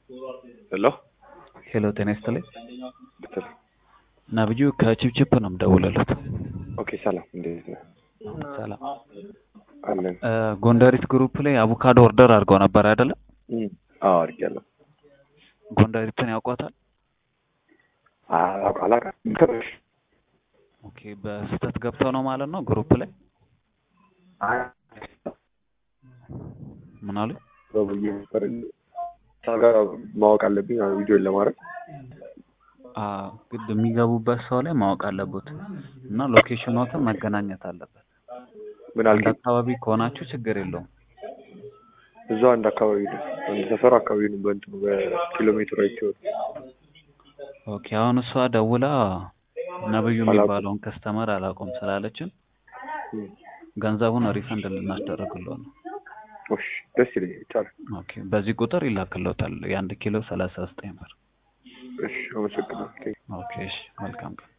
ሄሎ ሄሎ ጤና ይስጥልኝ። ብትል ነብዩ ከቺፕቺፕ ነው የምደውልልዎት። ኦኬ ሰላም፣ እንዴት ነህ? ሰላም። አለን። ጎንደሪት ግሩፕ ላይ አቮካዶ ኦርደር አድርገው ነበር አይደለ? አዎ አድርጌያለሁ። ጎንደሪትን ያውቋታል? አላውቃትም። ኦኬ በስህተት ገብተው ነው ማለት ነው ግሩፕ ላይ? ምን አሉ? በቡዬ ነበር ታጋ ማወቅ አለብኝ ቪዲዮን ለማድረግ ግድ የሚገቡበት ሰው ላይ ማወቅ አለበት እና ሎኬሽኖትን መገናኘት አለበት። ምን አንድ አልከኝ? አካባቢ ከሆናችሁ ችግር የለውም። እዛው አንድ አካባቢ ነው፣ አንድ ሰፈር አካባቢ ነው። በእንትኑ በኪሎ ሜትር አይቼው። ኦኬ አሁን እሷ ደውላ ነብዩ የሚባለውን ከስተመር አላውቀውም ስላለችን ገንዘቡን ሪፈንድ ልናስደርግልዎ ነው። እሺ ደስ ይለኛል። ይቻላል። ኦኬ በዚህ ቁጥር ይላክልዎታል የ1 ኪሎ 39 ብር። እሺ አመሰግናለሁ። ኦኬ እሺ መልካም ቀን።